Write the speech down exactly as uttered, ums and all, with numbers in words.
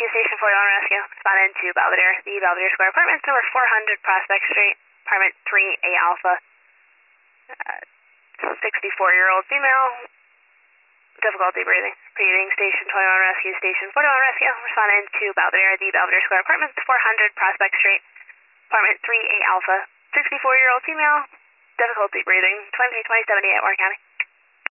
Rescue Station forty-one Rescue. Responded to Belvedere, the Belvedere Square Apartments, number four hundred Prospect Street, apartment three A Alpha. Uh, sixty-four-year-old female, difficulty breathing. Repeating, Station twenty-one Rescue, Station forty-one Rescue. Responded to Belvedere, the Belvedere Square Apartments, four hundred Prospect Street, apartment three A Alpha. sixty-four-year-old female, difficulty breathing. twenty-three twenty seventy-eight, Warren County.